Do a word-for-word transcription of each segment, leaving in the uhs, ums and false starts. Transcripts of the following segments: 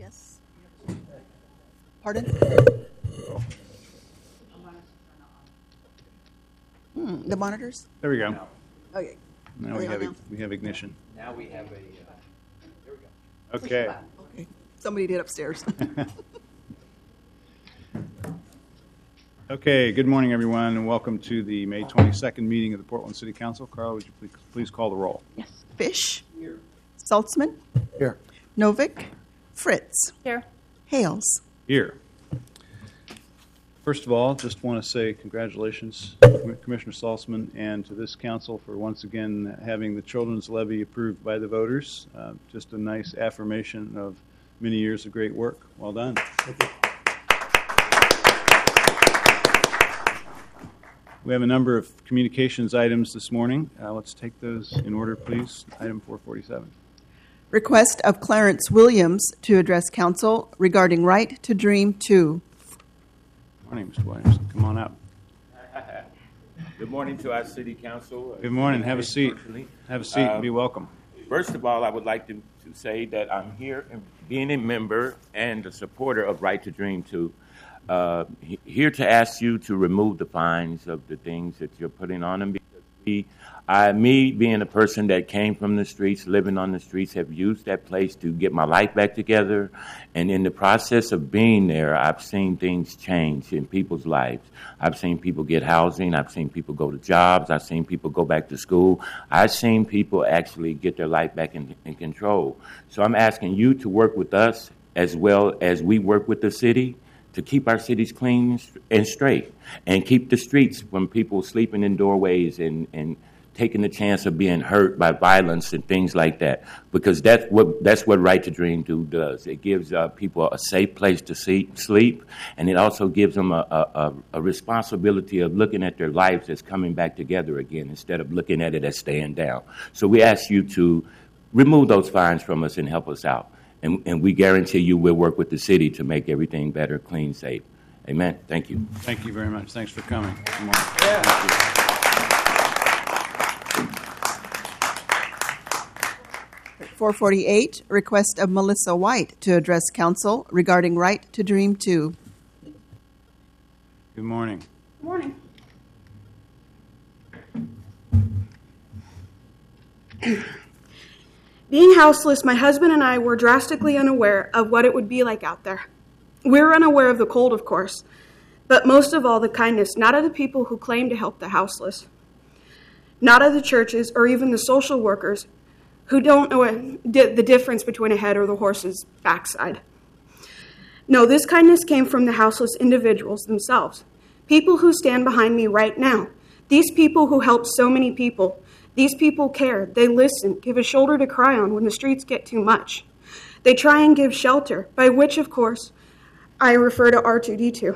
Yes. Pardon? Hmm, the monitors? There we go. Okay. Now Are we they have on now? we have ignition. Now we have a, uh, there we go. Okay. Okay. Somebody did upstairs. Okay. Good morning, everyone, and welcome to the May twenty-second meeting of the Portland City Council. Carl, would you please, please call the roll? Yes. Fish. Here. Saltzman. Here. Novick. Fritz. Here. Hales. Here. First of all, just want to say congratulations, Commissioner Saltzman, and to this council for once again having the children's levy approved by the voters. Uh, just a nice affirmation of many years of great work. Well done. We have a number of communications items this morning. Uh, let's take those in order, please. Item four forty-seven. Request of Clarence Williams to address council regarding Right to Dream two. Morning, Mister Williamson. Come on up. Good morning to our city council. Good morning. Have a seat. Have a seat and be welcome. First of all, I would like to, to say that I'm here and being a member and a supporter of Right to Dream two. Uh, he- here to ask you to remove the fines of the things that you're putting on them, because we, I, me being a person that came from the streets, living on the streets, have used that place to get my life back together. And in the process of being there, I've seen things change in people's lives. I've seen people get housing. I've seen people go to jobs. I've seen people go back to school. I've seen people actually get their life back in, in control. So I'm asking you to work with us as well as we work with the city to keep our cities clean and straight, and keep the streets from people sleeping in doorways and, and taking the chance of being hurt by violence and things like that. Because that's what that's what Right to Dream two does. It gives uh, people a safe place to see, sleep, and it also gives them a, a, a responsibility of looking at their lives as coming back together again instead of looking at it as staying down. So we ask you to remove those fines from us and help us out. And, and we guarantee you we'll work with the city to make everything better, clean, safe. Amen. Thank you. Thank you very much. Thanks for coming. Good morning. Thank you. four forty-eight, request of Melissa White to address council regarding Right to Dream two. Good morning. Good morning. Being houseless, my husband and I were drastically unaware of what it would be like out there. We were unaware of the cold, of course, but most of all the kindness, not of the people who claim to help the houseless, not of the churches or even the social workers who don't know the difference between a head or the horse's backside. No, this kindness came from the houseless individuals themselves, people who stand behind me right now, these people who help so many people. These people care, they listen, give a shoulder to cry on when the streets get too much. They try and give shelter, by which, of course, I refer to R two D two.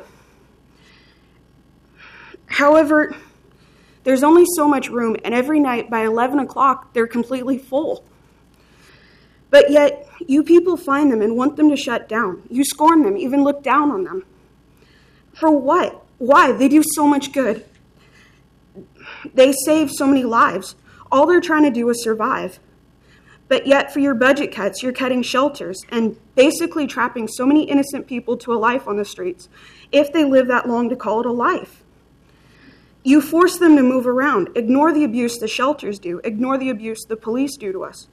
However, there's only so much room, and every night by eleven o'clock, they're completely full. But yet, you people find them and want them to shut down. You scorn them, even look down on them. For what? Why? They do so much good. They save so many lives. All they're trying to do is survive. But yet, for your budget cuts, you're cutting shelters and basically trapping so many innocent people to a life on the streets, if they live that long to call it a life. You force them to move around. Ignore the abuse the shelters do. Ignore the abuse the police do to us.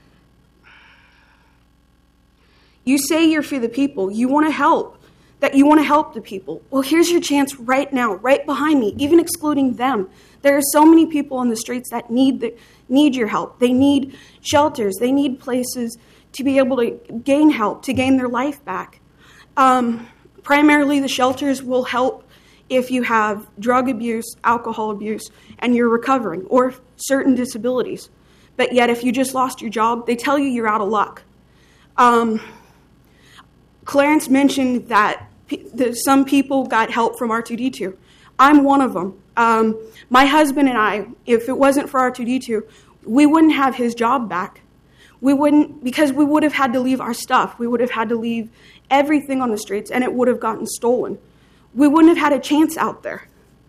You say you're for the people. You want to help. That you want to help the people. Well, here's your chance right now, right behind me, even excluding them. There are so many people on the streets that need the, need your help. They need shelters. They need places to be able to gain help, to gain their life back. Um, primarily, the shelters will help if you have drug abuse, alcohol abuse, and you're recovering, or certain disabilities. But yet, if you just lost your job, they tell you you're out of luck. Um, Clarence mentioned that p- the, some people got help from R two D two. I'm one of them. Um, my husband and I, if it wasn't for R two D two, we wouldn't have his job back. We wouldn't, because we would have had to leave our stuff. We would have had to leave everything on the streets, and it would have gotten stolen. We wouldn't have had a chance out there.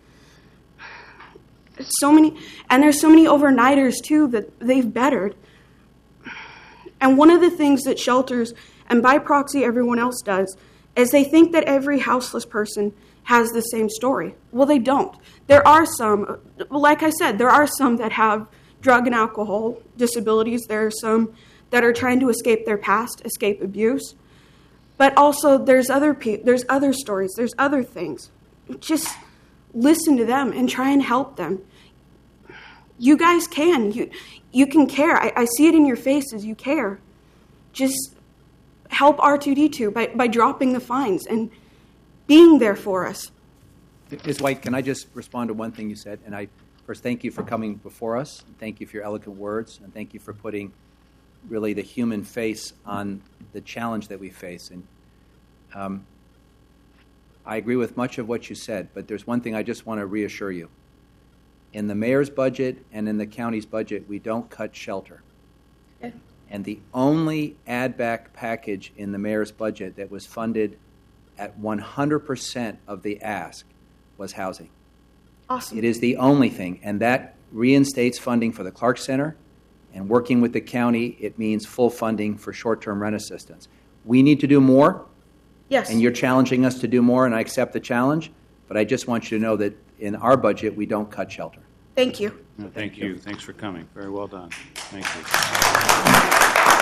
So many, and there's so many overnighters too that they've bettered. And one of the things that shelters and by proxy everyone else does, is they think that every houseless person has the same story. Well, they don't. There are some, like I said, there are some that have drug and alcohol disabilities. There are some that are trying to escape their past, escape abuse. But also there's other pe- there's other stories, there's other things. Just listen to them and try and help them. You guys can. You you can care. I, I see it in your faces. You care. Just help R two D two by, by dropping the fines and being there for us. Miz White, can I just respond to one thing you said? And I first thank you for coming before us. Thank you for your eloquent words. And thank you for putting really the human face on the challenge that we face. And um, I agree with much of what you said, but there's one thing I just want to reassure you. In the mayor's budget and in the county's budget, we don't cut shelter. Okay. And the only add-back package in the mayor's budget that was funded at one hundred percent of the ask was housing. Awesome. It is the only thing, and that reinstates funding for the Clark Center, and working with the county, it means full funding for short-term rent assistance. We need to do more, Yes. and you're challenging us to do more, and I accept the challenge, but I just want you to know that in our budget, we don't cut shelter. Thank you. No, thank you. Thanks for coming. Very well done. Thank you.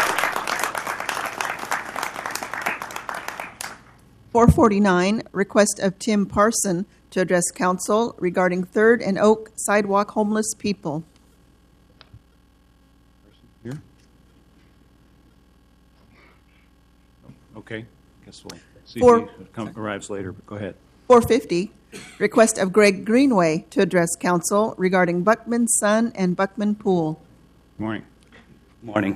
four forty-nine, request of Tim Parson to address council regarding Third and Oak sidewalk homeless people. Here? Okay. Guess we'll see For- if he come, arrives later, but go ahead. four fifty, request of Greg Greenway to address council regarding Buckman Son and Buckman Pool. Good morning. Morning.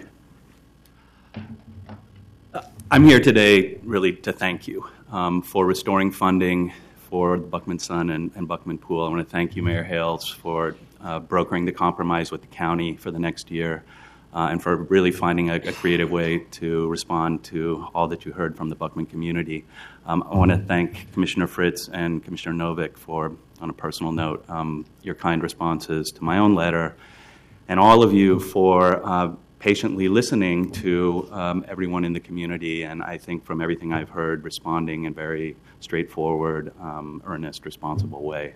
Uh, I'm here today really to thank you um, for restoring funding for the Buckman Son and, and Buckman Pool. I want to thank you, Mayor Hales, for uh, brokering the compromise with the county for the next year uh, and for really finding a, a creative way to respond to all that you heard from the Buckman community. Um, I want to thank Commissioner Fritz and Commissioner Novick for, on a personal note, um, your kind responses to my own letter, and all of you for uh, patiently listening to um, everyone in the community, and I think from everything I've heard, responding in very straightforward, um, earnest, responsible way.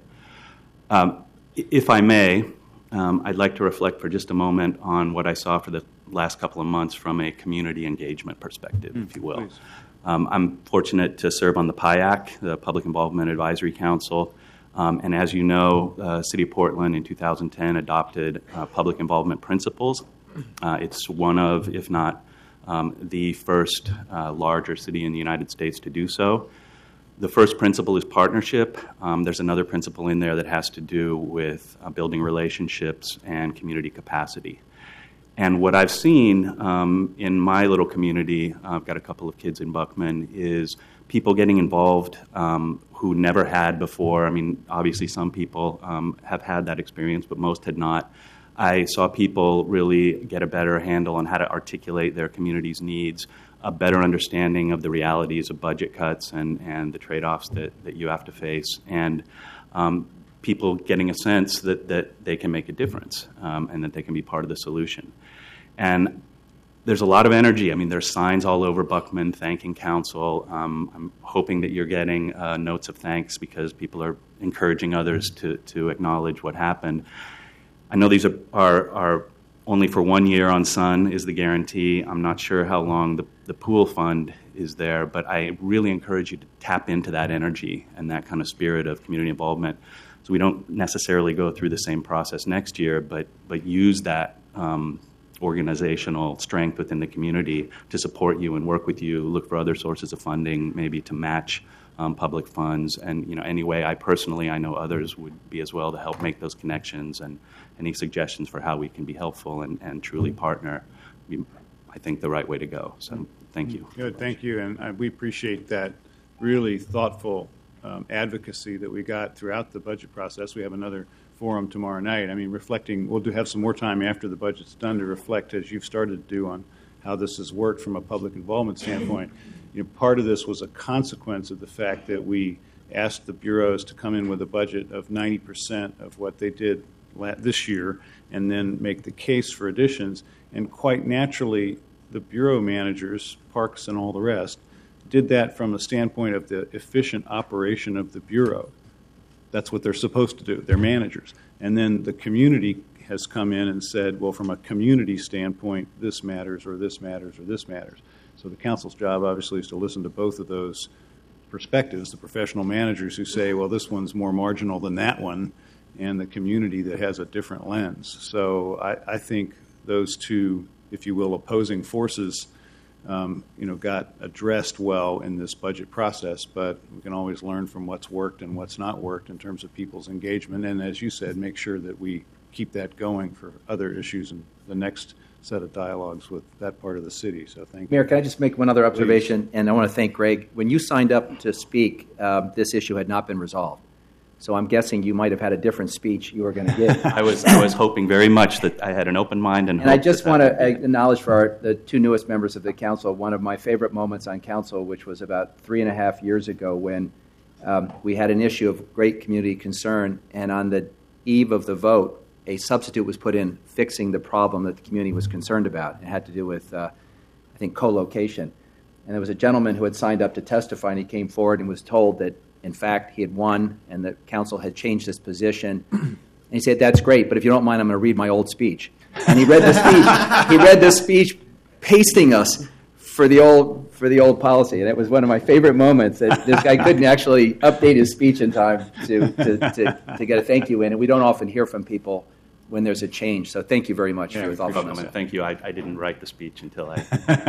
Um, if I may, um, I'd like to reflect for just a moment on what I saw for the last couple of months from a community engagement perspective, mm, if you will. Um, I'm fortunate to serve on the P I A C, the Public Involvement Advisory Council. Um, and as you know, uh, City of Portland in two thousand ten adopted uh, public involvement principles. Uh, it's one of, if not um, the first uh, larger city in the United States to do so. The first principle is partnership. Um, there's another principle in there that has to do with uh, building relationships and community capacity. And what I've seen um, in my little community, uh, I've got a couple of kids in Buckman, is people getting involved um, who never had before. I mean, obviously some people um, have had that experience, but most had not. I saw people really get a better handle on how to articulate their community's needs, a better understanding of the realities of budget cuts and, and the trade-offs that, that you have to face, and um, people getting a sense that, that they can make a difference um, and that they can be part of the solution. And there's a lot of energy. I mean, there's signs all over Buckman thanking council. Um, I'm hoping that you're getting uh, notes of thanks because people are encouraging others to, to acknowledge what happened. I know these are, are, are only for one year on Sun is the guarantee. I'm not sure how long the, the pool fund is there, but I really encourage you to tap into that energy and that kind of spirit of community involvement so we don't necessarily go through the same process next year, but, but use that um, organizational strength within the community to support you and work with you, look for other sources of funding, maybe to match um, public funds, and you know, any way I personally, I know others would be as well to help make those connections, and any suggestions for how we can be helpful and, and truly partner, I think the right way to go. So thank you. Good, thank you, and uh, we appreciate that really thoughtful um, advocacy that we got throughout the budget process. We have another forum tomorrow night. I mean, reflecting, we'll do have some more time after the budget's done to reflect, as you've started to do, on how this has worked from a public involvement standpoint. You know, part of this was a consequence of the fact that we asked the bureaus to come in with a budget of ninety percent of what they did this year and then make the case for additions. And quite naturally, the bureau managers, parks and all the rest, did that from the standpoint of the efficient operation of the bureau. That's what they're supposed to do. They're managers. And then the community has come in and said, well, from a community standpoint, this matters or this matters or this matters. So the council's job, obviously, is to listen to both of those perspectives, the professional managers who say, well, this one's more marginal than that one, and the community that has a different lens. So I, I think those two, if you will, opposing forces Um, you know, got addressed well in this budget process, but we can always learn from what's worked and what's not worked in terms of people's engagement. And as you said, make sure that we keep that going for other issues in the next set of dialogues with that part of the city. So thank you. Mayor, can I just make one other observation? Please. And I want to thank Greg. When you signed up to speak, uh, this issue had not been resolved. So I'm guessing you might have had a different speech you were going to give. I was I was hoping very much that I had an open mind and. And I just want to acknowledge for our, the two newest members of the council one of my favorite moments on council, which was about three and a half years ago when um, we had an issue of great community concern, and on the eve of the vote, a substitute was put in fixing the problem that the community was concerned about. It had to do with, uh, I think, co-location. And there was a gentleman who had signed up to testify, and he came forward and was told that in fact, he had won, and the council had changed his position. And he said, "That's great, but if you don't mind, I'm going to read my old speech." And he read the speech. He read the speech, pasting us for the old for the old policy, and it was one of my favorite moments. That this guy couldn't actually update his speech in time to to, to to get a thank you in, and we don't often hear from people when there's a change. So thank you very much yeah, for your thoughtfulness. Thank you. I, I didn't write the speech until I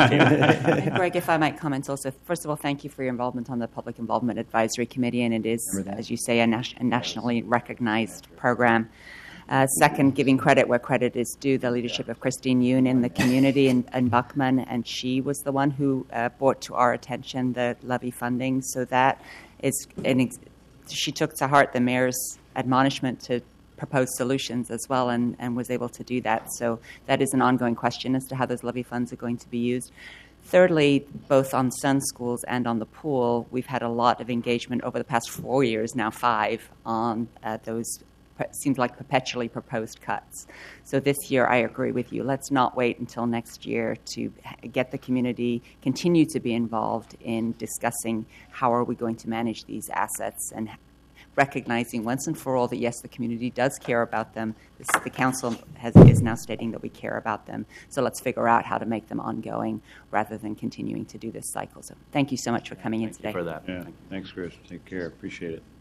came. Greg, if I might comment also, first of all, thank you for your involvement on the Public Involvement Advisory Committee, and it is, as you say, a, nas- a nationally recognized program. Uh, second, giving credit where credit is due, the leadership of Christine Yoon in the community in, in Buckman, and she was the one who uh, brought to our attention the levy funding. So that is, an ex- she took to heart the mayor's admonishment to propose solutions as well, and, and was able to do that. So that is an ongoing question as to how those levy funds are going to be used. Thirdly, both on Sun Schools and on the pool, we've had a lot of engagement over the past four years, now five, on uh, those seems like perpetually proposed cuts. So this year, I agree with you. Let's not wait until next year to get the community, continue to be involved in discussing how are we going to manage these assets, and recognizing once and for all that, yes, the community does care about them. This, the council has, is now stating that we care about them. So let's figure out how to make them ongoing rather than continuing to do this cycle. So thank you so much for coming Thank in today. You for that. Yeah, thanks, Chris. Take care. Appreciate it.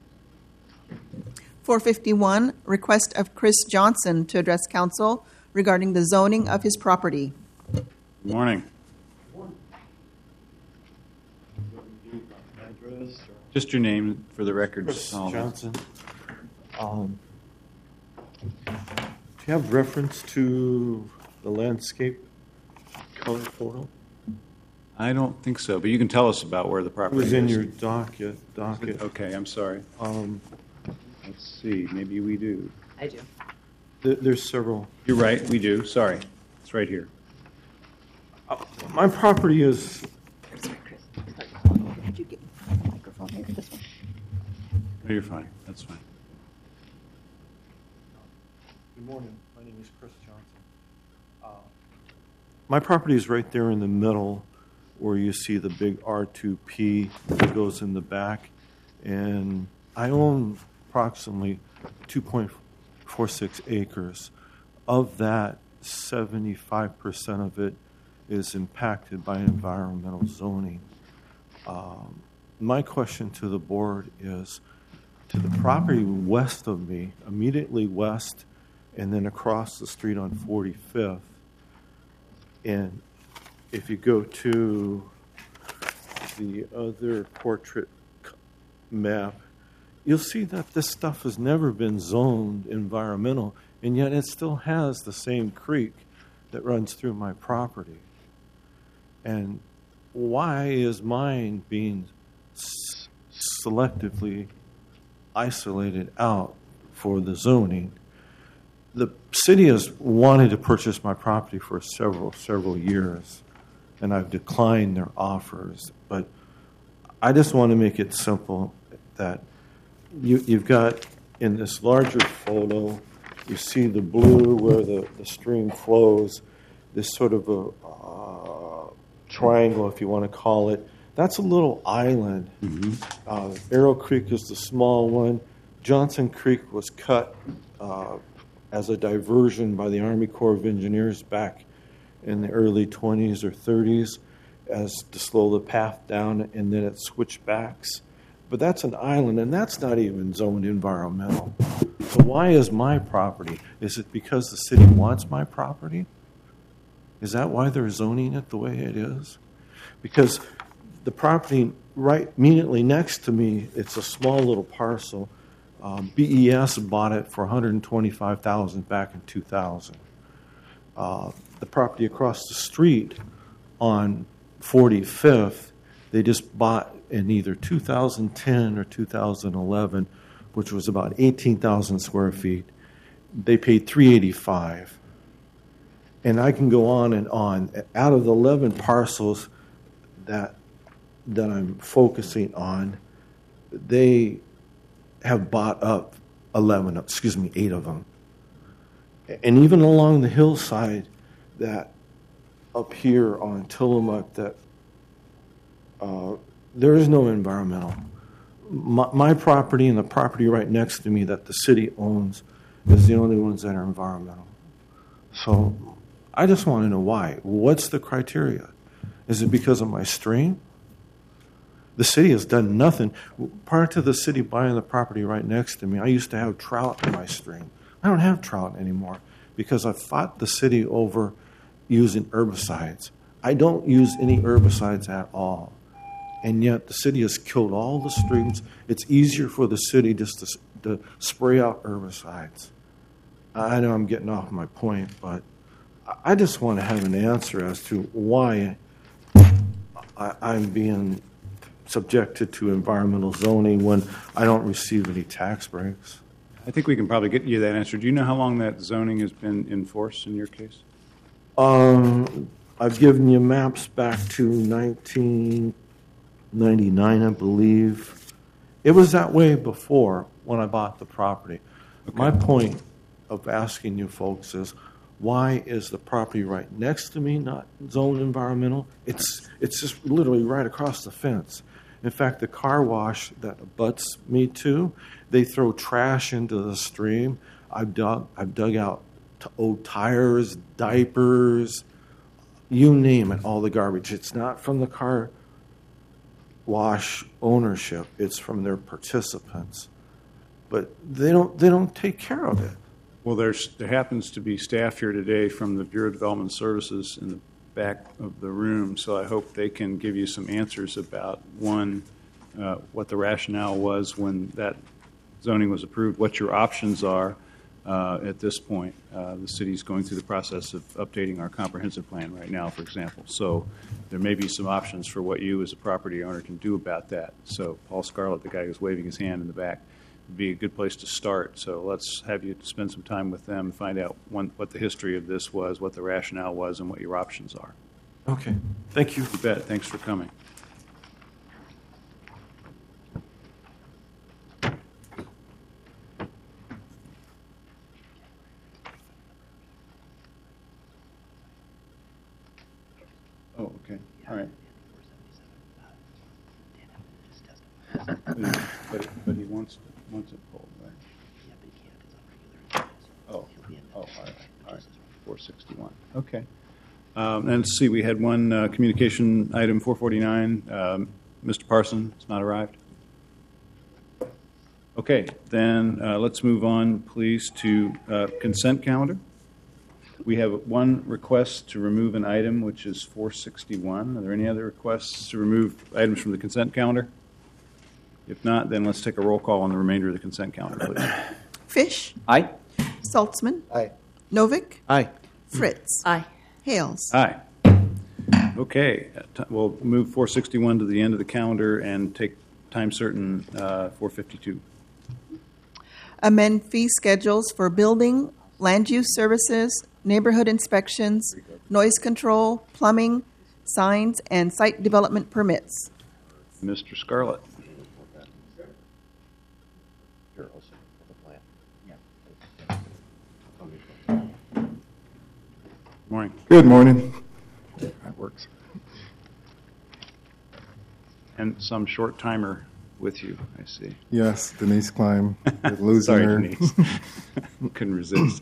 four fifty-one, request of Chris Johnson to address council regarding the zoning of his property. Good morning. Just your name for the record. Chris Johnson. Um, do you have reference to the landscape color photo? I don't think so, but you can tell us about where the It property was in is. your docket. docket. Okay, I'm sorry. Um, Let's see. Maybe we do. I do. th- there's several. You're right. We do. Sorry. It's right here. Uh, my property is Could you get the microphone here? This one. No, you're fine. That's fine. Good morning. My name is Chris Johnson. Uh, my property is right there in the middle where you see the big R two P that goes in the back. And I own approximately two point four six acres. Of that, seventy-five percent of it is impacted by environmental zoning. Um, my question to the board is, to the property west of me, immediately west, and then across the street on forty-fifth. And if you go to the other portrait map, you'll see that this stuff has never been zoned environmental, and yet it still has the same creek that runs through my property. And why is mine being s- selectively isolated out for the zoning? The city has wanted to purchase my property for several, several years, and I've declined their offers. But I just want to make it simple that you, you've got in this larger photo, you see the blue where the, the stream flows. this sort of a uh, triangle, if you want to call it. That's a little island. Mm-hmm. Uh, Arrow Creek is the small one. Johnson Creek was cut uh, as a diversion by the Army Corps of Engineers back in the early twenties or thirties as to slow the path down, and then it switched backs. But that's an island, and that's not even zoned environmental. So why is my property? Is it because the city wants my property? Is that why they're zoning it the way it is? Because the property right immediately next to me, it's a small little parcel. Um, B E S bought it for one hundred twenty-five thousand dollars back in two thousand. Uh, the property across the street on forty-fifth, they just bought in either two thousand ten or two thousand eleven, which was about eighteen thousand square feet. They paid three hundred eighty-five thousand dollars. And I can go on and on. Out of the eleven parcels that that I'm focusing on, they have bought up eleven, excuse me, eight of them. And even along the hillside, that up here on Tillamook, that uh, there is no environmental. My, my property and the property right next to me that the city owns is the only ones that are environmental. So I just want to know why. What's the criteria? Is it because of my stream? The city has done nothing. Prior to the city buying the property right next to me, I used to have trout in my stream. I don't have trout anymore because I fought the city over using herbicides. I don't use any herbicides at all. And yet the city has killed all the streams. It's easier for the city just to, to spray out herbicides. I know I'm getting off my point, but I just want to have an answer as to why I, I'm being subjected to environmental zoning when I don't receive any tax breaks. I think we can probably get you that answer. Do you know how long that zoning has been in force in your case? Um, I've given you maps back to nineteen ninety-nine, I believe. It was that way before when I bought the property. Okay. My point of asking you folks is, why is the property right next to me not zoned environmental? It's it's just literally right across the fence. In fact, the car wash that abuts me too, they throw trash into the stream. I've dug I've dug out t- old tires, diapers, you name it, all the garbage. It's not from the car wash ownership; it's from their participants. But they don't they don't take care of it. Well, there's, there happens to be staff here today from the Bureau of Development Services in the back of the room, so I hope they can give you some answers about, one, uh, what the rationale was when that zoning was approved, what your options are uh, at this point. Uh, the city's going through the process of updating our comprehensive plan right now, for example, so there may be some options for what you as a property owner can do about that. So Paul Scarlett, the guy who's waving his hand in the back, be a good place to start. So let's have you spend some time with them and find out one, what the history of this was, what the rationale was, and what your options are. Okay. Thank you. You bet. Thanks for coming. Oh, okay. All right. But he, but, but he wants to. Once it pulled, right? Yeah, but he can't. It's on regular. Oh, oh, all right, all right. four sixty-one. Okay. Um, and let's see, we had one uh, communication item, four forty-nine. Um, Mister Parson has not arrived. Okay, then uh, let's move on, please, to uh, consent calendar. We have one request to remove an item, which is four sixty-one. Are there any other requests to remove items from the consent calendar? If not, then let's take a roll call on the remainder of the consent calendar, please. Fish. Aye. Saltzman. Aye. Novick. Aye. Fritz. Aye. Hales. Aye. Okay, we'll move four sixty-one to the end of the calendar and take time certain uh, four fifty-two. Amend fee schedules for building, land use services, neighborhood inspections, noise control, plumbing, signs, and site development permits. Mister Scarlett. Morning. Good morning. That works. And some short timer with you, I see. Yes, Denise Klein. Losing Sorry, her. Denise. Couldn't resist.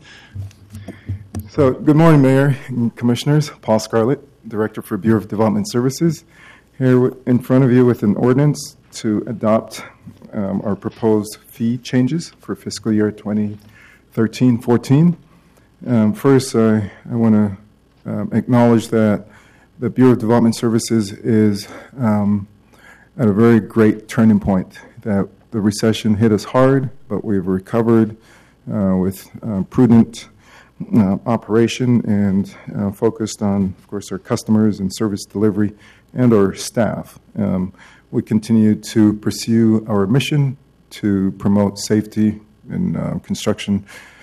So, good morning, Mayor and Commissioners. Paul Scarlett, Director for Bureau of Development Services, here in front of you with an ordinance to adopt um, our proposed fee changes for fiscal year twenty thirteen fourteen. Um, first, uh, I want to um, acknowledge that the Bureau of Development Services is um, at a very great turning point, that the recession hit us hard, but we've recovered uh, with uh, prudent uh, operation and uh, focused on, of course, our customers and service delivery and our staff. Um, we continue to pursue our mission to promote safety in uh, construction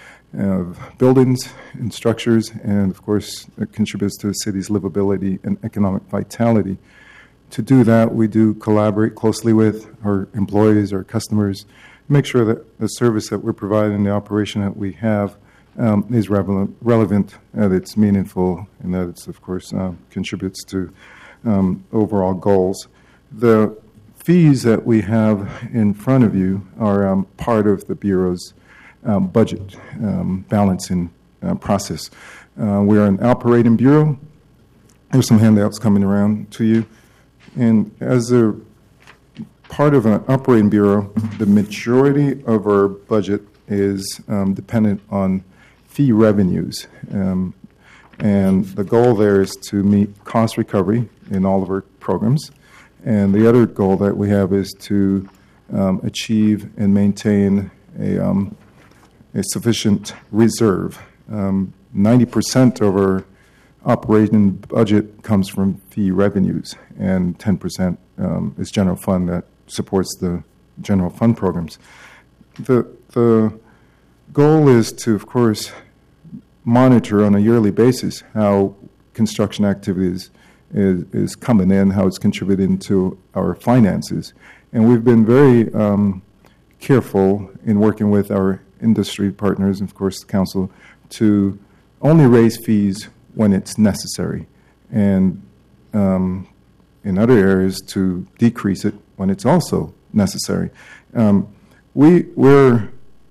of buildings and structures, and of course, it contributes to the city's livability and economic vitality. To do that, we do collaborate closely with our employees, our customers, make sure that the service that we're providing, the operation that we have, um, is relevant, relevant, that it's meaningful, and that it's, of course, uh, contributes to um, overall goals. The fees that we have in front of you are um, part of the Bureau's um, budget um, balancing uh, process. Uh, we're an operating bureau. There's some handouts coming around to you. And as a part of an operating bureau, the majority of our budget is um, dependent on fee revenues. Um, and the goal there is to meet cost recovery in all of our programs. And the other goal that we have is to um, achieve and maintain a, um, a sufficient reserve. Um, ninety percent of our operating budget comes from fee revenues, and ten percent um, is general fund that supports the general fund programs. The, the goal is to, of course, monitor on a yearly basis how construction activities is, is coming in, how it's contributing to our finances. And we've been very um, careful in working with our industry partners, and of course the council, to only raise fees when it's necessary, and um, in other areas to decrease it when it's also necessary. Um, we, we're,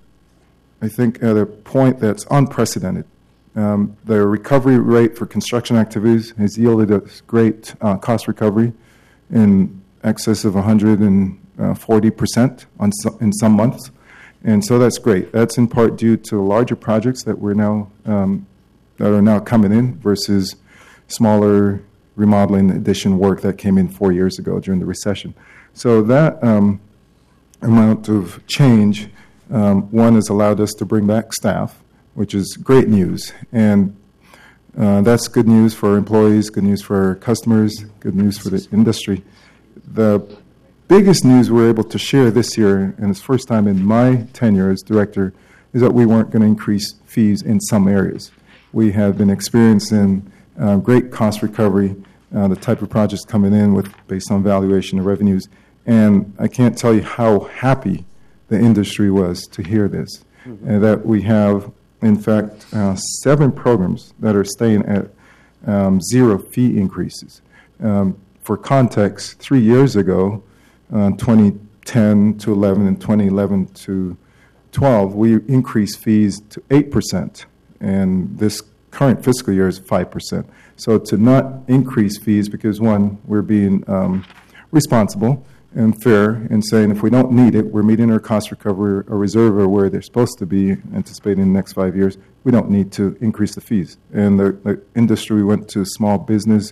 I think, at a point that's unprecedented. Um, the recovery rate for construction activities has yielded a great uh, cost recovery in excess of one hundred forty percent on so, in some months, and so that's great. That's in part due to larger projects that we're now um, that are now coming in versus smaller remodeling addition work that came in four years ago during the recession. So that um, amount of change, um, one, has allowed us to bring back staff, which is great news. And uh, that's good news for our employees, good news for our customers, good news for the industry. The biggest news we're able to share this year, and it's the first time in my tenure as director, is that we weren't going to increase fees in some areas. We have been experiencing uh, great cost recovery, uh, the type of projects coming in with based on valuation of revenues, and I can't tell you how happy the industry was to hear this, mm-hmm. and that we have, in fact, uh, seven programs that are staying at um, zero fee increases. Um, for context, three years ago, uh, twenty ten to eleven and twenty eleven to twelve, we increased fees to eight percent. And this current fiscal year is five percent. So to not increase fees because, one, we're being um, responsible and fair in saying if we don't need it, we're meeting our cost recovery or reserve or where they're supposed to be, anticipating in the next five years, we don't need to increase the fees. And the, the industry, we went to small business,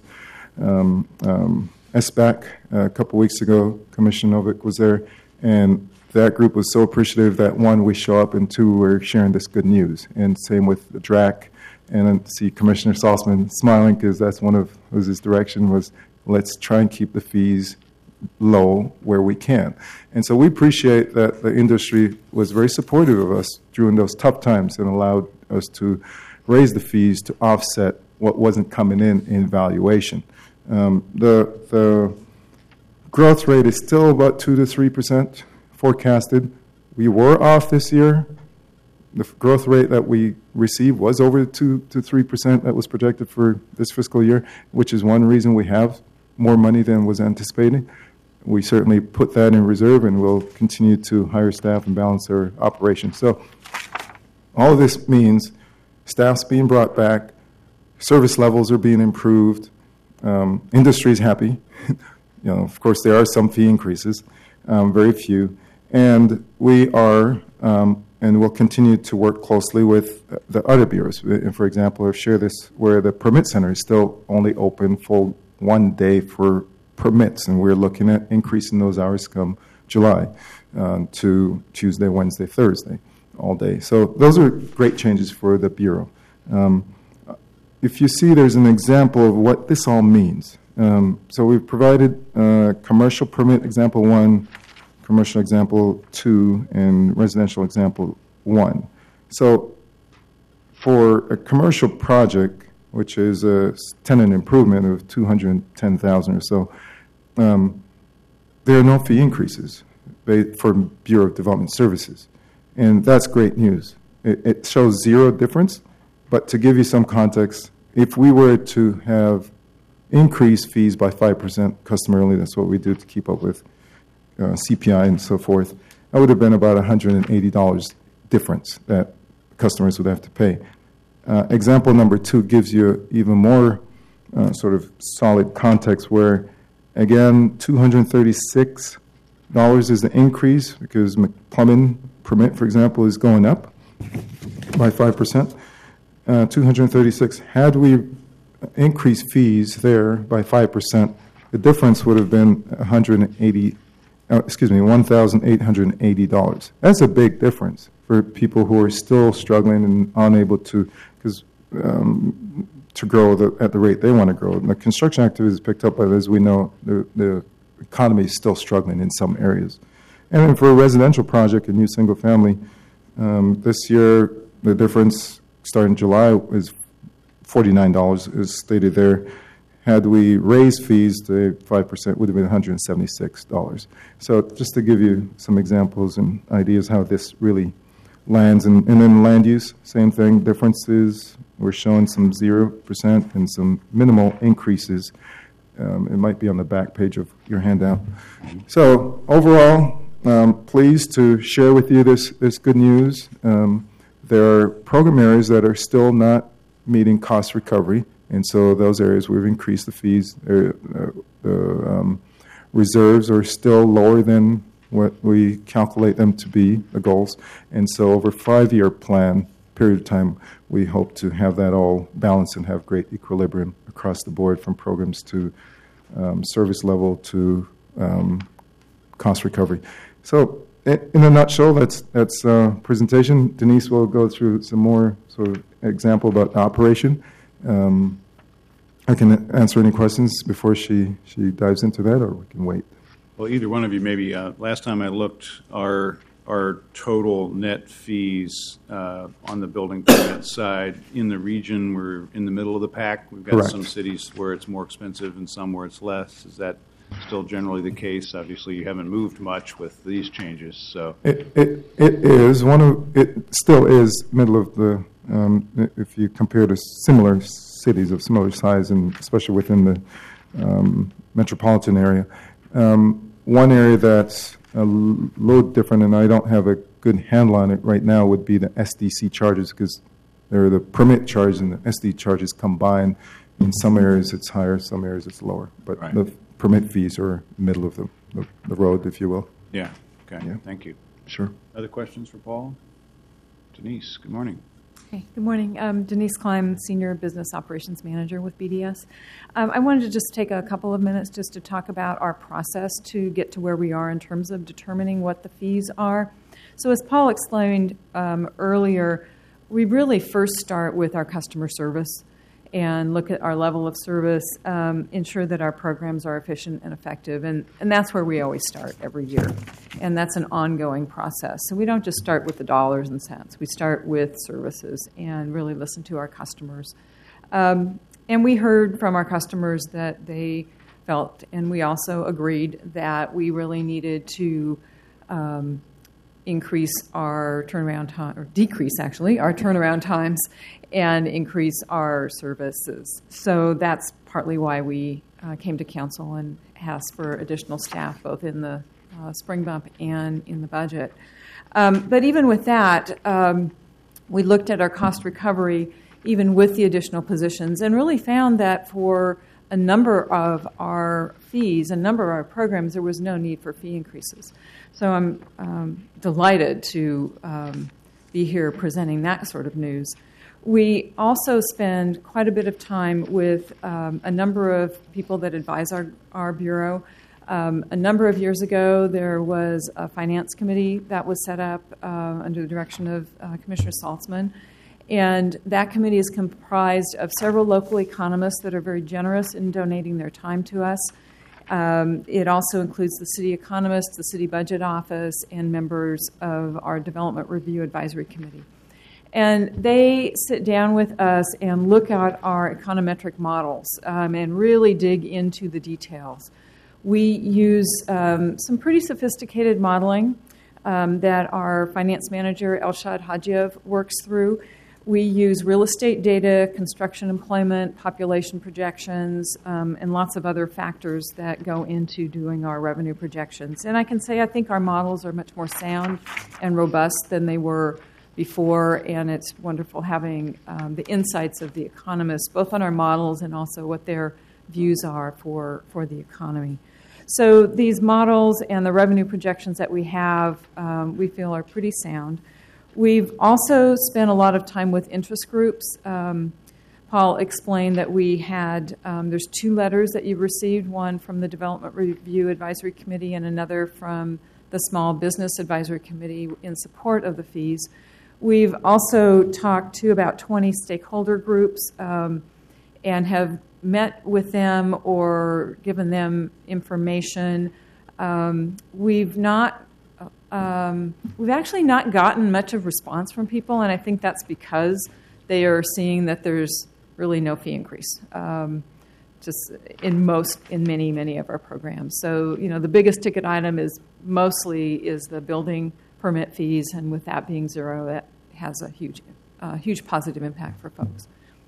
um, um, S B A C uh, a couple weeks ago, Commissioner Novick was there, and that group was so appreciative that, one, we show up, and two, we're sharing this good news. And same with the D R A C. And I see Commissioner Salzman smiling because that's one of was his direction was let's try and keep the fees low where we can. And so we appreciate that the industry was very supportive of us during those tough times and allowed us to raise the fees to offset what wasn't coming in in valuation. Um, the, the growth rate is still about two to three percent forecasted. We were off this year the growth rate that we received was over two to three percent that was projected for this fiscal year, which is one reason we have more money than was anticipated. We certainly put that in reserve, and we'll continue to hire staff and balance our operations. So all of this means staff's being brought back, service levels are being improved, um, industry's happy. You know, of course, there are some fee increases, um, very few, and we are um, and we'll continue to work closely with the other bureaus. And for example, I'll share this where the permit center is still only open for one day for permits, and we're looking at increasing those hours come July uh, to Tuesday, Wednesday, Thursday, all day. So those are great changes for the Bureau. Um, if you see, there's an example of what this all means. Um, so we've provided uh, commercial permit example one, commercial example two, and residential example one. So for a commercial project, which is a tenant improvement of two hundred ten thousand dollars or so, um, there are no fee increases for Bureau of Development Services. And that's great news. It, it shows zero difference, but to give you some context, if we were to have increased fees by five percent customarily, that's what we do to keep up with uh, C P I and so forth, that would have been about one hundred eighty dollars difference that customers would have to pay. Uh, example number two gives you even more uh, sort of solid context where, again, two hundred thirty-six dollars is the increase because plumbing permit, for example, is going up by five percent. Uh, two hundred thirty-six. Had we increased fees there by five percent, the difference would have been one hundred eighty. Uh, excuse me, one thousand eight hundred eighty dollars. That's a big difference for people who are still struggling and unable to, because um, to grow the, at the rate they want to grow. And the construction activity is picked up, but as we know, the, the economy is still struggling in some areas. And then for a residential project, a new single family, um, this year the difference starting July is forty-nine dollars, is stated there. Had we raised fees, the five percent would have been one hundred seventy-six dollars. So just to give you some examples and ideas how this really lands. And, and then land use, same thing, differences. We're showing some zero percent and some minimal increases. Um, it might be on the back page of your handout. So overall, um, pleased to share with you this, this good news. Um, there are program areas that are still not meeting cost recovery. And so those areas we've increased the fees. Uh, the um, reserves are still lower than what we calculate them to be, the goals. And so over a five-year plan period of time, we hope to have that all balanced and have great equilibrium across the board from programs to um, service level to um, cost recovery. So in a nutshell, that's that's uh, presentation. Denise will go through some more sort of example about operation. Um, I can answer any questions before she, she dives into that, or we can wait. Well, either one of you, maybe. Uh, last time I looked, our our total net fees uh, on the building permit side in the region, we're in the middle of the pack. We've got Correct. Some cities where it's more expensive and some where it's less. Is that still generally the case? Obviously, you haven't moved much with these changes, so It it, it is one of it still is middle of the um, if you compare to similar cities of similar size, and especially within the um, metropolitan area. Um, one area that's a little different, and I don't have a good handle on it right now, would be the S D C charges, because they're the permit charge and the S D charges combined. In some areas it's higher, some areas it's lower, but Right. the permit fees are middle of the, the, the road, if you will. yeah. Okay, Yeah. thank you. Sure. Other questions for Paul? Denise, good morning. Hey, good morning. Um, Denise Klein, Senior Business Operations Manager with B D S. Um, I wanted to just take a couple of minutes just to talk about our process to get to where we are in terms of determining what the fees are. So as Paul explained um, earlier, we really first start with our customer service and look at our level of service, um, ensure that our programs are efficient and effective. And, and that's where we always start every year. And that's an ongoing process. So we don't just start with the dollars and cents. We start with services and really listen to our customers. Um, and we heard from our customers that they felt, and we also agreed, that we really needed to um, increase our turnaround time, or decrease actually, our turnaround times and increase our services. So that's partly why we uh, came to council and asked for additional staff, both in the uh, spring bump and in the budget. Um, but even with that, um, we looked at our cost recovery, even with the additional positions, and really found that for a number of our fees, a number of our programs, there was no need for fee increases. So I'm um, delighted to um, be here presenting that sort of news. We also spend quite a bit of time with um, a number of people that advise our, our Bureau. Um, a number of years ago, there was a finance committee that was set up uh, under the direction of uh, Commissioner Saltzman. And that committee is comprised of several local economists that are very generous in donating their time to us. Um, it also includes the city economists, the city budget office, and members of our Development Review Advisory Committee. And they sit down with us and look at our econometric models um, and really dig into the details. We use um, some pretty sophisticated modeling um, that our finance manager, Elshad Hajiev, works through. We use real estate data, construction employment, population projections, um, and lots of other factors that go into doing our revenue projections. And I can say I think our models are much more sound and robust than they were before, and it's wonderful having um, the insights of the economists, both on our models and also what their views are for, for the economy. So these models and the revenue projections that we have, um, we feel are pretty sound. We've also spent a lot of time with interest groups. Um, Paul explained that we had, um, there's two letters that you've received, one from the Development Review Advisory Committee and another from the Small Business Advisory Committee in support of the fees. We've also talked to about twenty stakeholder groups um, and have met with them or given them information. Um, we've not Um, we've actually not gotten much of response from people, and I think that's because they are seeing that there's really no fee increase, um, just in most, in many, many of our programs. So, you know, the biggest ticket item is mostly is the building permit fees, and with that being zero, that has a huge, uh, huge positive impact for folks.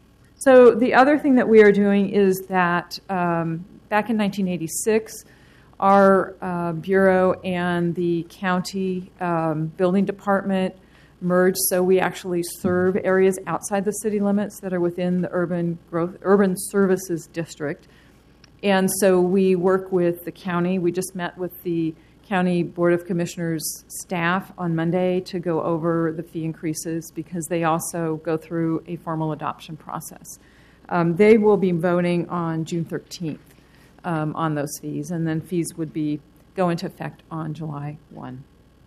So the other thing that we are doing is that um, back in nineteen eighty-six, our uh, Bureau and the county um, building department merged, so we actually serve areas outside the city limits that are within the urban growth, urban services district. And so we work with the county. We just met with the County Board of Commissioners staff on Monday to go over the fee increases because they also go through a formal adoption process. Um, they will be voting on June thirteenth. Um, on those fees, and then fees would be go into effect on July first.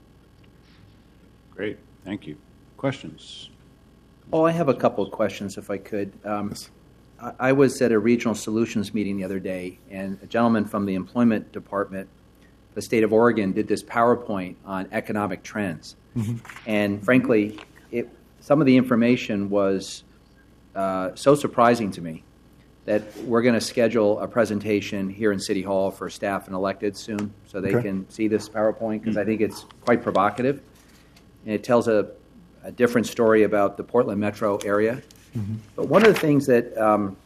Great, thank you. Questions? Oh, I have a couple of questions, if I could. Um, I, I was at a regional solutions meeting the other day, and a gentleman from the employment department, the state of Oregon, did this PowerPoint on economic trends. Mm-hmm. And frankly, it, some of the information was uh, so surprising to me that we're going to schedule a presentation here in City Hall for staff and elected soon so they okay. can see this PowerPoint because mm-hmm. I think it's quite provocative. And it tells a, a different story about the Portland metro area. Mm-hmm. But one of the things that um,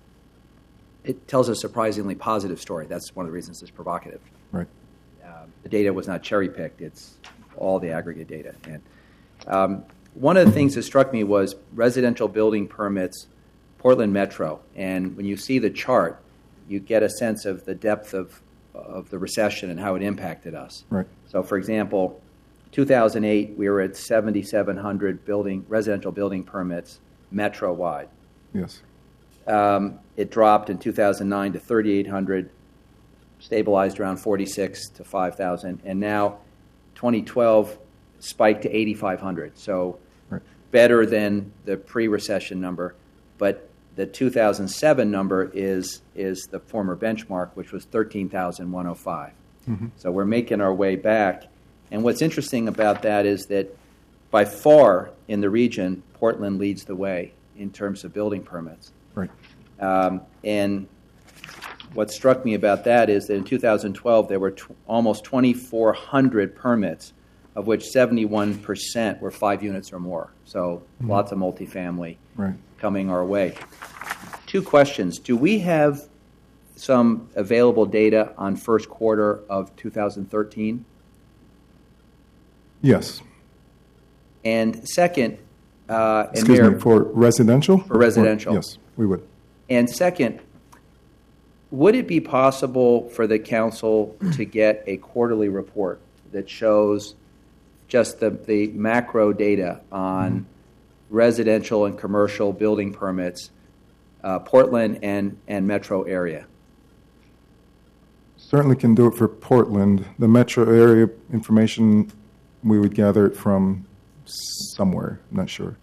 it tells a surprisingly positive story. That's one of the reasons it's provocative. Right. Uh, the data was not cherry-picked. It's all the aggregate data. And um, one of the things that struck me was residential building permits Portland Metro, and when you see the chart, you get a sense of the depth of of the recession and how it impacted us. Right. So, for example, two thousand eight, we were at seventy-seven hundred building residential building permits metro-wide. Yes. Um, it dropped in two thousand nine to thirty-eight hundred, stabilized around forty-six to five thousand, and now twenty twelve spiked to eighty-five hundred. So, right. better than the pre-recession number, but the two thousand seven number is is the former benchmark, which was thirteen thousand one hundred five. Mm-hmm. So we're making our way back. And what's interesting about that is that by far in the region, Portland leads the way in terms of building permits. Right. Um, and what struck me about that is that in two thousand twelve, there were t- almost twenty-four hundred permits of which seventy-one percent were five units or more. So Mhm. lots of multifamily Right. coming our way. Two questions. Do we have some available data on first quarter of two thousand thirteen? Yes. And second, uh, and Excuse Mayor, me, for residential? For residential. Yes, we would. And second, would it be possible for the council to get a quarterly report that shows just the, the macro data on residential and commercial building permits, uh, Portland and, and metro area? Certainly can do it for Portland. The metro area information, we would gather it from somewhere. I'm not sure.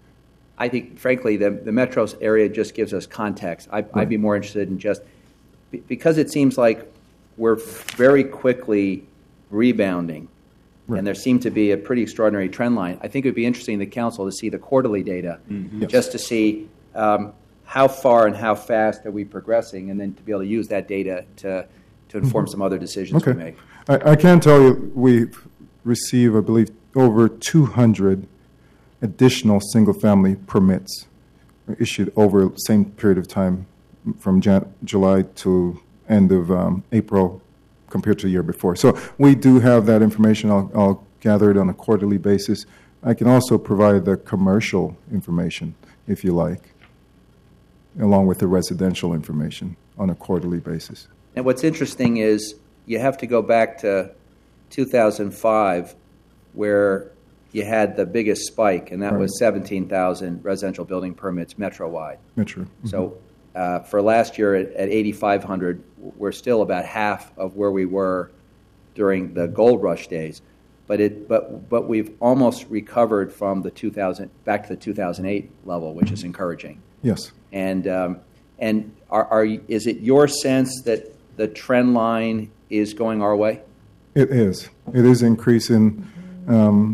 I think, frankly, the, the metro area just gives us context. I, I'd be more interested in just, because it seems like we're very quickly rebounding, Right. and there seemed to be a pretty extraordinary trend line. I think it would be interesting to the council to see the quarterly data, Yes. just to see um, how far and how fast are we progressing, and then to be able to use that data to, to inform some other decisions we Okay. make. I, I can tell you we've received, I believe, over two hundred additional single-family permits issued over the same period of time from Jan- July to end of um, April compared to the year before. So we do have that information. I'll, I'll gather it on a quarterly basis. I can also provide the commercial information, if you like, along with the residential information on a quarterly basis. And what's interesting is you have to go back to two thousand five, where you had the biggest spike, and that Right. was seventeen thousand residential building permits metro-wide. Metro. So uh, for last year at, at eighty-five hundred, we're still about half of where we were during the gold rush days. But it, but but we've almost recovered from the two thousand back to the two thousand eight level, which is encouraging. Yes. And um, and are, are is it your sense that the trend line is going our way? It is. It is increasing um,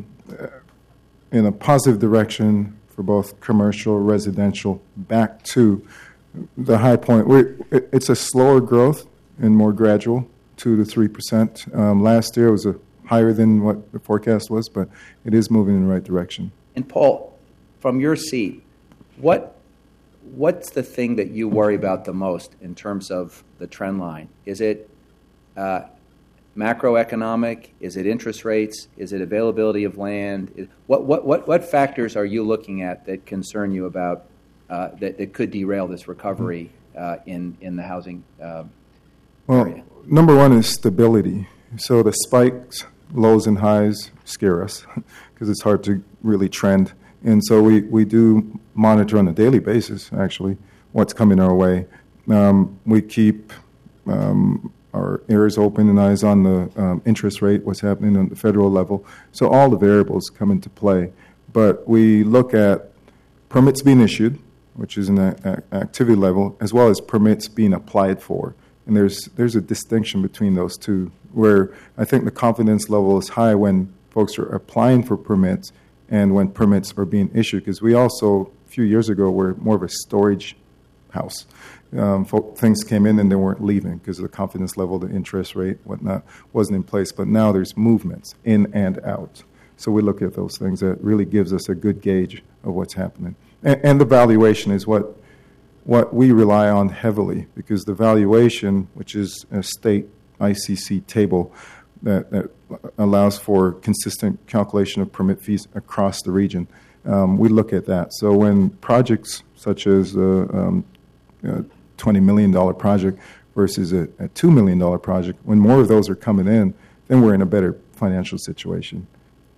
in a positive direction for both commercial, residential, back to the high point. We're, it, it's a slower growth and more gradual, two to three percent. Um, last year it was a higher than what the forecast was, but it is moving in the right direction. And Paul, from your seat, what what's the thing that you worry about the most in terms of the trend line? Is it uh, macroeconomic? Is it interest rates? Is it availability of land? Is, what, what, what, what factors are you looking at that concern you about uh, that, that could derail this recovery uh, in, in the housing uh, Well, area? number one is stability. So the spikes, lows and highs scare us because it's hard to really trend. And so we, we do monitor on a daily basis, actually, what's coming our way. Um, we keep um, our ears open and eyes on the um, interest rate, what's happening on the federal level. So all the variables come into play. But we look at permits being issued, which is an a- a- activity level, as well as permits being applied for. And there's there's a distinction between those two, where I think the confidence level is high when folks are applying for permits and when permits are being issued. Because we also, a few years ago, were more of a storage house. Um, folk, things came in and they weren't leaving because the confidence level, the interest rate, whatnot, wasn't in place. But now there's movements in and out. So we look at those things. That really gives us a good gauge of what's happening. And, and the valuation is what what we rely on heavily, because the valuation, which is a state I C C table that, that allows for consistent calculation of permit fees across the region, um, we look at that. So when projects such as a, um, a twenty million dollars project versus a, a two million dollars project, when more of those are coming in, then we're in a better financial situation.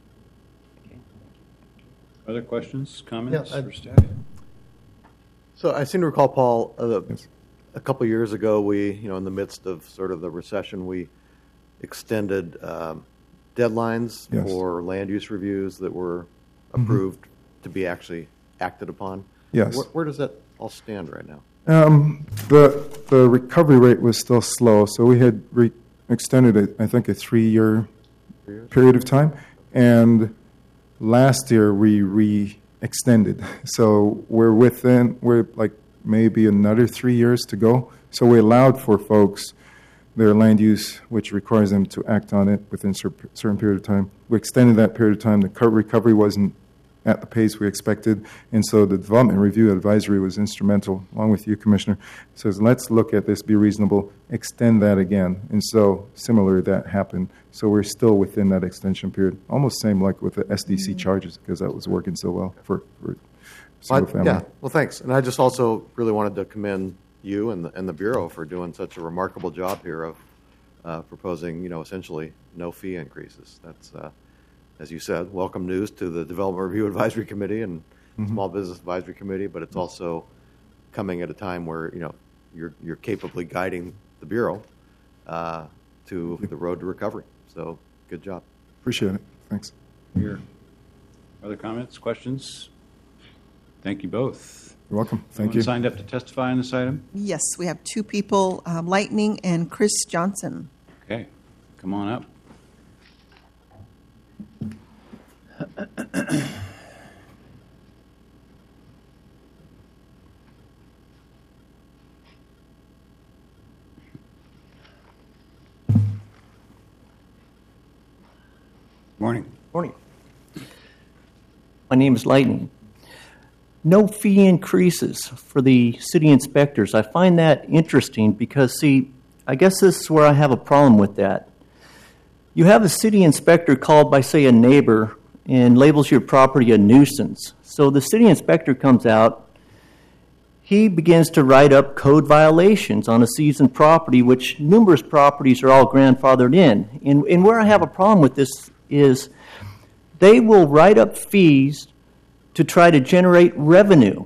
Other questions, comments? Yeah, I- for staff? So I seem to recall, Paul, uh, Yes. a couple of years ago, we, you know, in the midst of sort of the recession, we extended um, deadlines Yes. for land use reviews that were approved to be actually acted upon. Yes. Where, where does that all stand right now? Um, the the recovery rate was still slow, so we had re- extended it, I think, a three-year Three years? period of time, and last year we re-extended. So we're within, we're like maybe another three years to go. So we allowed for folks their land use, which requires them to act on it within a certain period of time. We extended that period of time. The co- recovery wasn't at the pace we expected, and so the Development Review Advisory was instrumental, along with you, Commissioner. It says, let's look at this, be reasonable, extend that again. And so, similarly, that happened. So we're still within that extension period. Almost same like with the S D C charges, because that was working so well for, for single Well, family. yeah, well, thanks. And I just also really wanted to commend you and the, and the Bureau for doing such a remarkable job here of uh, proposing, you know, essentially no fee increases. That's, uh, as you said, welcome news to the Development Review Advisory Committee and mm-hmm. Small Business Advisory Committee, but it's also coming at a time where, you know, you're, you're capably guiding the Bureau uh, to the road to recovery. So good job. Appreciate it. Thanks. Here. Other comments, questions? Thank you both. You're welcome. Thank Anyone you. Signed up to testify on this item? Yes, we have two people, um, Lightning and Chris Johnson. Okay, come on up. Morning. Morning. My name is Lightning. No fee increases for the city inspectors. I find that interesting because, see, I guess this is where I have a problem with that. You have a city inspector called by, say, a neighbor and labels your property a nuisance. So the city inspector comes out, he begins to write up code violations on a seasoned property, which numerous properties are all grandfathered in. And, and where I have a problem with this is they will write up fees to try to generate revenue.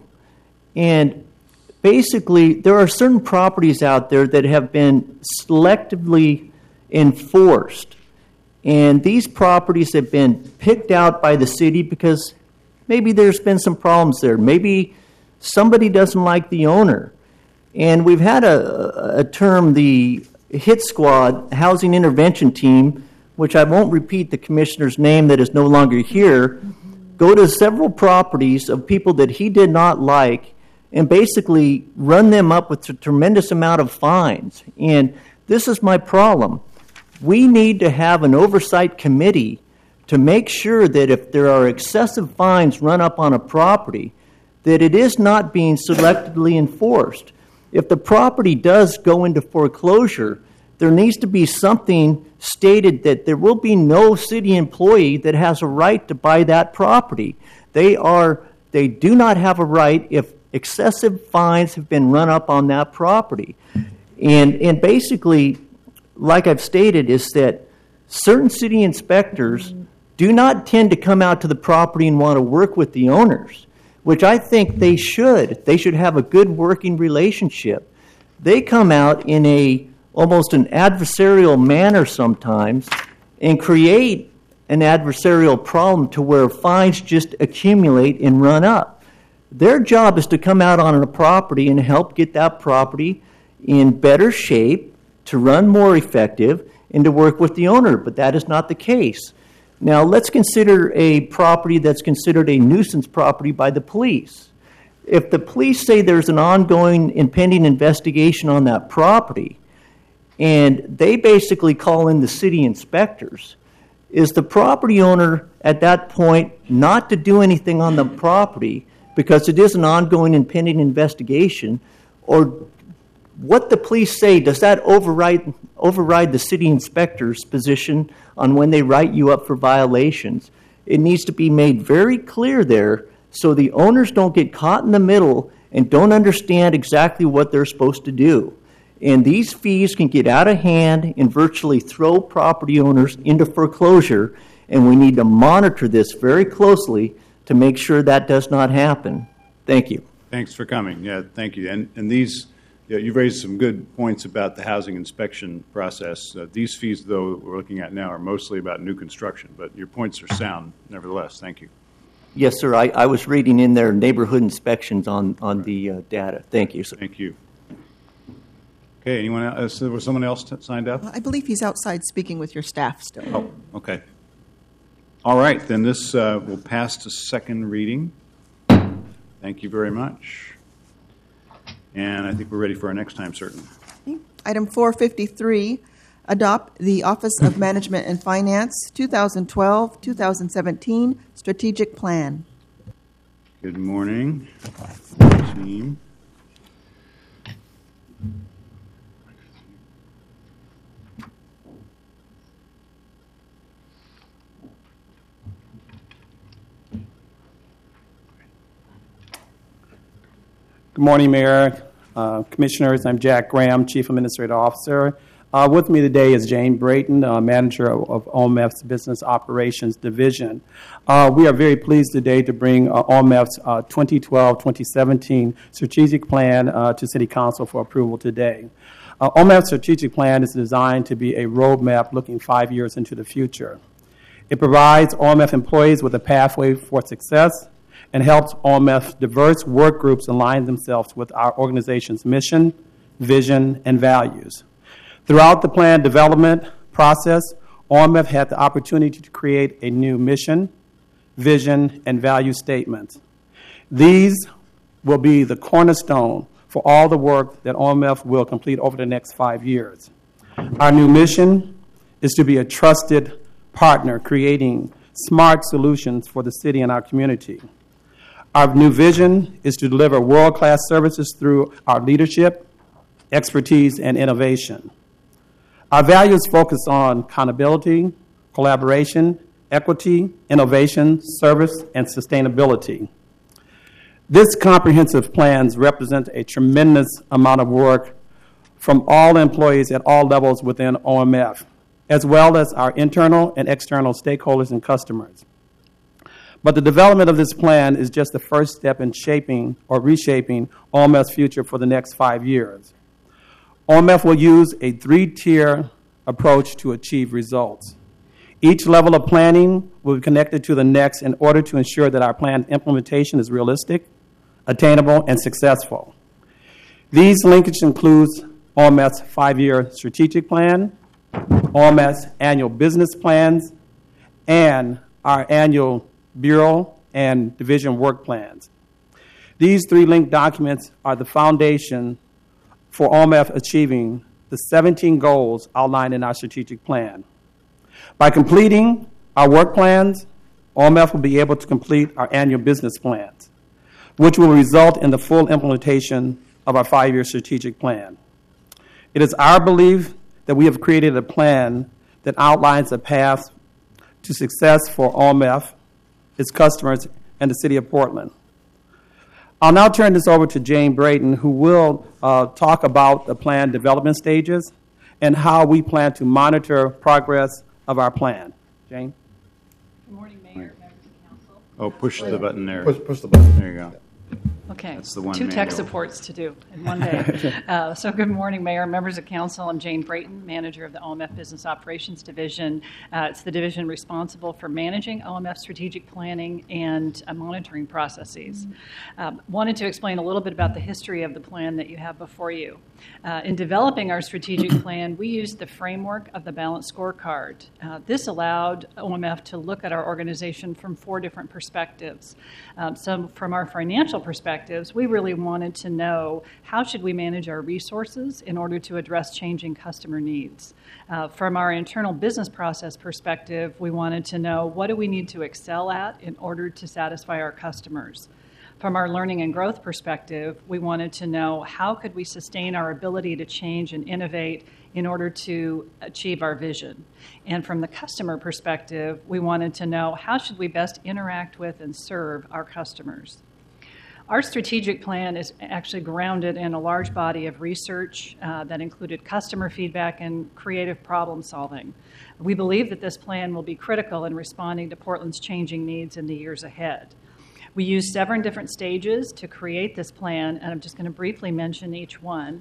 And basically, there are certain properties out there that have been selectively enforced. And these properties have been picked out by the city because maybe there's been some problems there. Maybe somebody doesn't like the owner. And we've had a, a term, the HIT Squad, Housing Intervention Team, which I won't repeat the commissioner's name that is no longer here, go to several properties of people that he did not like and basically run them up with a tremendous amount of fines. And this is my problem. We need to have an oversight committee to make sure that if there are excessive fines run up on a property, that it is not being selectively enforced. If the property does go into foreclosure, there needs to be something stated that there will be no city employee that has a right to buy that property. They are, they do not have a right if excessive fines have been run up on that property. And, and basically, like I've stated, is that certain city inspectors do not tend to come out to the property and want to work with the owners, which I think they should. They should have a good working relationship. They come out in a almost an adversarial manner sometimes and create an adversarial problem to where fines just accumulate and run up. Their job is to come out on a property and help get that property in better shape, to run more effective, and to work with the owner, but that is not the case. Now, let's consider a property that's considered a nuisance property by the police. If the police say there's an ongoing impending investigation on that property, and they basically call in the city inspectors, is the property owner at that point not to do anything on the property because it is an ongoing impending investigation, or what the police say, does that override override the city inspector's position on when they write you up for violations? It needs to be made very clear there so the owners don't get caught in the middle and don't understand exactly what they're supposed to do. And these fees can get out of hand and virtually throw property owners into foreclosure, and we need to monitor this very closely to make sure that does not happen. Thank you. Thanks for coming. Yeah, thank you. And and these, yeah, you've raised some good points about the housing inspection process. Uh, these fees, though, we're looking at now are mostly about new construction, but your points are sound nevertheless. Thank you. Yes, sir. I, I was reading in there neighborhood inspections on, on right. the uh, data. Thank you, sir. Thank you. Okay, anyone else? Was someone else t- signed up? I believe he's outside speaking with your staff still. Oh, okay. All right, then this uh, will pass to second reading. Thank you very much. And I think we're ready for our next time, certainly. Item four fifty-three, adopt the Office of Management and Finance twenty twelve to twenty seventeen Strategic Plan. Good morning, team. Good morning, Mayor, uh, Commissioners. I'm Jack Graham, Chief Administrative Officer. Uh, with me today is Jane Brayton, uh, Manager of, of O M F's Business Operations Division. Uh, we are very pleased today to bring uh, O M F's uh, twenty twelve to twenty seventeen Strategic Plan uh, to City Council for approval today. Uh, O M F's Strategic Plan is designed to be a roadmap looking five years into the future. It provides O M F employees with a pathway for success and helps O M F diverse work groups align themselves with our organization's mission, vision, and values. Throughout the plan development process, O M F had the opportunity to create a new mission, vision, and value statement. These will be the cornerstone for all the work that O M F will complete over the next five years. Our new mission is to be a trusted partner creating smart solutions for the city and our community. Our new vision is to deliver world-class services through our leadership, expertise, and innovation. Our values focus on accountability, collaboration, equity, innovation, service, and sustainability. This comprehensive plan represents a tremendous amount of work from all employees at all levels within O M F, as well as our internal and external stakeholders and customers. But the development of this plan is just the first step in shaping or reshaping O M F's future for the next five years. O M F will use a three-tier approach to achieve results. Each level of planning will be connected to the next in order to ensure that our plan implementation is realistic, attainable, and successful. These linkages include O M F's five-year strategic plan, O M F's annual business plans, and our annual Bureau and Division work plans. These three linked documents are the foundation for O M F achieving the seventeen goals outlined in our strategic plan. By completing our work plans, O M F will be able to complete our annual business plans, which will result in the full implementation of our five-year strategic plan. It is our belief that we have created a plan that outlines a path to success for O M F, its customers, and the City of Portland. I'll now turn this over to Jane Brayton, who will uh, talk about the plan development stages and how we plan to monitor progress of our plan. Jane? Good morning, Mayor, members of council. Oh, push the button there. Push, push the button. There you go. Okay, That's the one two tech manual. supports to do in one day. uh, so good morning, Mayor, members of council. I'm Jane Brayton, manager of the O M F Business Operations Division. Uh, it's the division responsible for managing O M F strategic planning and uh, monitoring processes. Um, wanted to explain a little bit about the history of the plan that you have before you. Uh, in developing our strategic plan, we used the framework of the balanced scorecard. Uh, this allowed O M F to look at our organization from four different perspectives. Um, so from our financial perspectives, we really wanted to know how should we manage our resources in order to address changing customer needs. Uh, from our internal business process perspective, we wanted to know what do we need to excel at in order to satisfy our customers. From our learning and growth perspective, we wanted to know how could we sustain our ability to change and innovate in order to achieve our vision. And from the customer perspective, we wanted to know how should we best interact with and serve our customers. Our strategic plan is actually grounded in a large body of research uh, that included customer feedback and creative problem solving. We believe that this plan will be critical in responding to Portland's changing needs in the years ahead. We used seven different stages to create this plan, and I'm just going to briefly mention each one.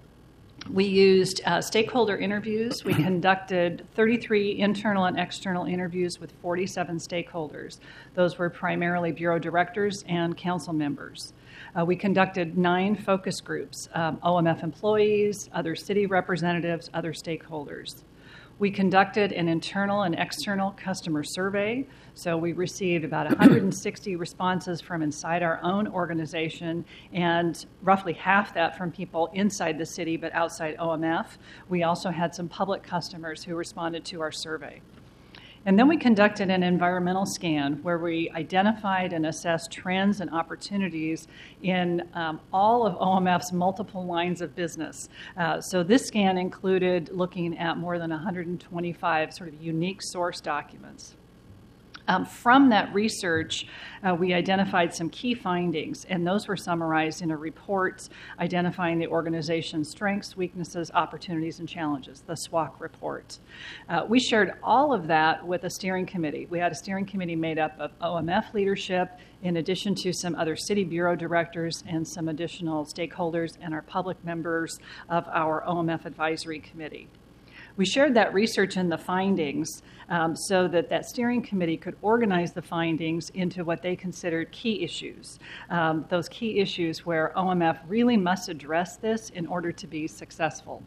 We used uh, stakeholder interviews. We conducted thirty-three internal and external interviews with forty-seven stakeholders. Those were primarily bureau directors and council members. Uh, we conducted nine focus groups, um, O M F employees, other city representatives, other stakeholders. We conducted an internal and external customer survey. So we received about one hundred sixty responses from inside our own organization, and roughly half that from people inside the city but outside O M F. We also had some public customers who responded to our survey. And then we conducted an environmental scan where we identified and assessed trends and opportunities in um, all of O M F's multiple lines of business. Uh, so this scan included looking at more than one hundred twenty-five sort of unique source documents. Um, from that research, uh, we identified some key findings, and those were summarized in a report identifying the organization's strengths, weaknesses, opportunities, and challenges, the SWOC report. Uh, we shared all of that with a steering committee. We had a steering committee made up of O M F leadership, in addition to some other city bureau directors and some additional stakeholders and our public members of our O M F advisory committee. We shared that research and the findings um, so that that steering committee could organize the findings into what they considered key issues, um, those key issues where O M F really must address this in order to be successful.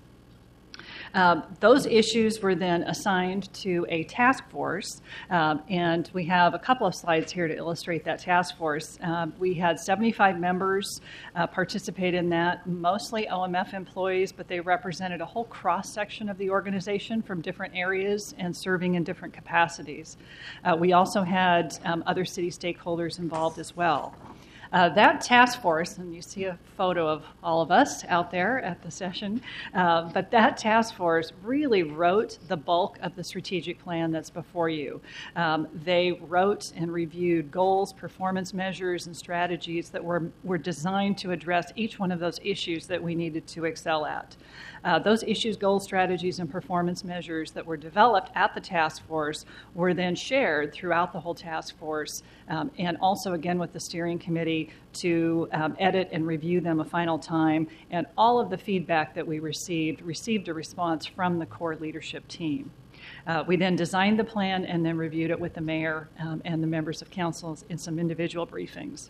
Um, those issues were then assigned to a task force, um, and we have a couple of slides here to illustrate that task force. Um, we had seventy-five members uh, participate in that, mostly O M F employees, but they represented a whole cross-section of the organization from different areas and serving in different capacities. Uh, we also had um, other city stakeholders involved as well. Uh, that task force, and you see a photo of all of us out there at the session, uh, but that task force really wrote the bulk of the strategic plan that's before you. Um, they wrote and reviewed goals, performance measures, and strategies that were, were designed to address each one of those issues that we needed to excel at. Uh, those issues, goals, strategies, and performance measures that were developed at the task force were then shared throughout the whole task force, um, and also again with the steering committee to um, edit and review them a final time. And all of the feedback that we received received a response from the core leadership team. Uh, we then designed the plan and then reviewed it with the mayor um, and the members of council in some individual briefings.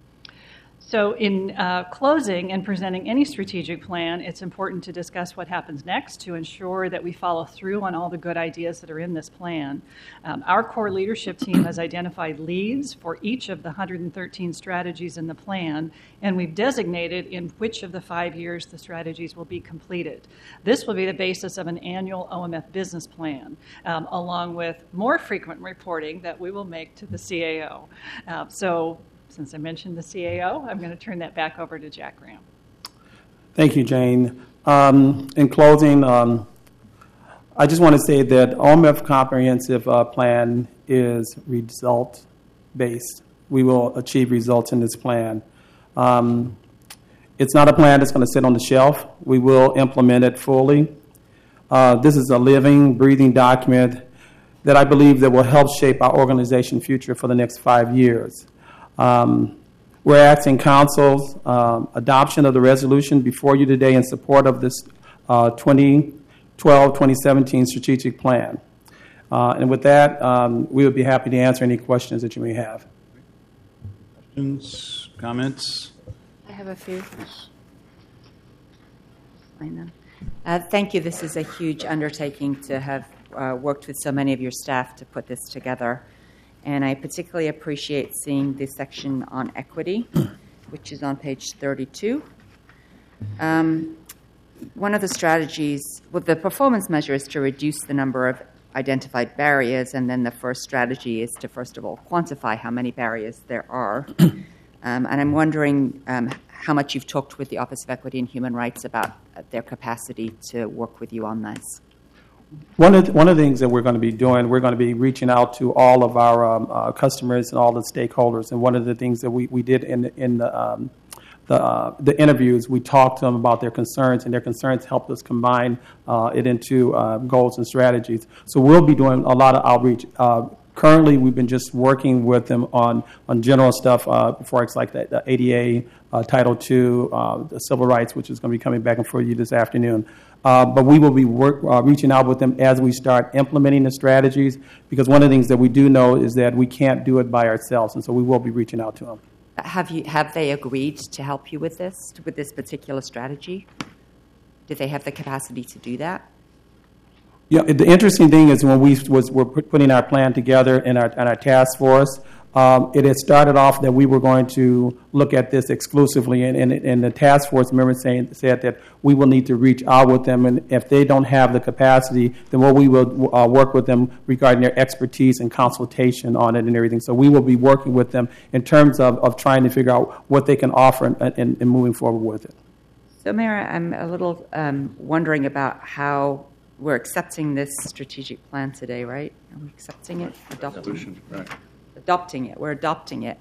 So in uh, closing and presenting any strategic plan, it's important to discuss what happens next to ensure that we follow through on all the good ideas that are in this plan. Um, our core leadership team has identified leads for each of the one hundred thirteen strategies in the plan, and we've designated in which of the five years the strategies will be completed. This will be the basis of an annual O M F business plan, um, along with more frequent reporting that we will make to the C A O. Uh, so Since I mentioned the C A O, I'm going to turn that back over to Jack Graham. Thank you, Jane. Um, in closing, um, I just want to say that O M F comprehensive uh, plan is result-based. We will achieve results in this plan. Um, it's not a plan that's going to sit on the shelf. We will implement it fully. Uh, this is a living, breathing document that I believe that will help shape our organization future for the next five years. Um, we're asking Council's um, adoption of the resolution before you today in support of this uh, twenty twelve twenty seventeen strategic plan. Uh, and with that, um, we would be happy to answer any questions that you may have. Questions, comments? I have a few. I know. Uh, thank you. This is a huge undertaking to have uh, worked with so many of your staff to put this together. And I particularly appreciate seeing this section on equity, which is on page thirty-two. Um, one of the strategies, well, the performance measure is to reduce the number of identified barriers, and then the first strategy is to, first of all, quantify how many barriers there are. Um, and I'm wondering um, how much you've talked with the Office of Equity and Human Rights about their capacity to work with you on this. One of, the, one of the things that we're going to be doing, we're going to be reaching out to all of our um, uh, customers and all the stakeholders. And one of the things that we, we did in, in the, um, the, uh, the interviews, we talked to them about their concerns, and their concerns helped us combine uh, it into uh, goals and strategies. So we'll be doing a lot of outreach. Uh, currently, we've been just working with them on, on general stuff, uh, for it's like the, the A D A, uh, Title two, uh, the civil rights, which is going to be coming back and for you this afternoon. Uh, but we will be work, uh, reaching out with them as we start implementing the strategies, because one of the things that we do know is that we can't do it by ourselves, and so we will be reaching out to them. Have you have they agreed to help you with this, with this particular strategy? Do they have the capacity to do that? Yeah, the interesting thing is when we was were putting our plan together in our, in our task force, um, it had started off that we were going to look at this exclusively, and, and, and the task force member saying, said that we will need to reach out with them, and if they don't have the capacity, then what we will uh, work with them regarding their expertise and consultation on it and everything. So we will be working with them in terms of, of trying to figure out what they can offer and, and, and moving forward with it. So, Mayor, I'm a little um, wondering about how we're accepting this strategic plan today, right? Are we accepting it? Adopting, right. adopting it. We're adopting it.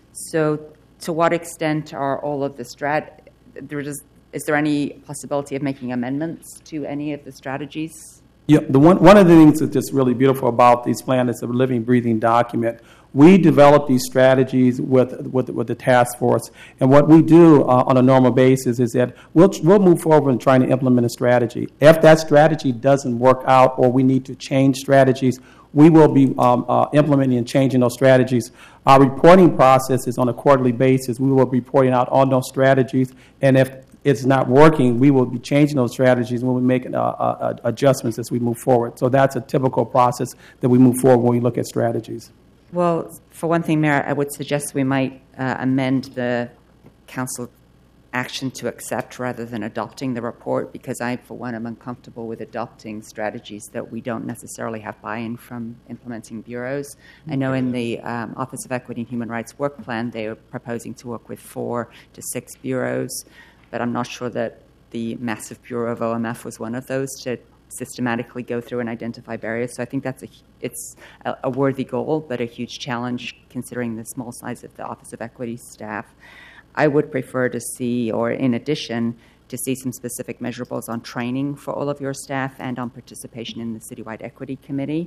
So to what extent are all of the strat... There is, is there any possibility of making amendments to any of the strategies? Yeah, the one, one of the things that's just really beautiful about these plans is a living, breathing document. We develop these strategies with, with with the task force, and what we do uh, on a normal basis is that we'll we'll move forward in trying to implement a strategy. If that strategy doesn't work out, or we need to change strategies, we will be um, uh, implementing and changing those strategies. Our reporting process is on a quarterly basis. We will be reporting out on those strategies, and if it's not working, we will be changing those strategies when we make uh, uh, adjustments as we move forward. So that's a typical process that we move forward when we look at strategies. Well, for one thing, Mayor, I would suggest we might uh, amend the council action to accept rather than adopting the report, because I, for one, am uncomfortable with adopting strategies that we don't necessarily have buy-in from implementing bureaus. I know in the um, Office of Equity and Human Rights work plan, they are proposing to work with four to six bureaus, but I'm not sure that the massive bureau of O M F was one of those to systematically go through and identify barriers. So I think that's a it's a, a worthy goal, but a huge challenge considering the small size of the Office of Equity staff. I would prefer to see, or in addition, to see some specific measurables on training for all of your staff and on participation in the Citywide Equity Committee.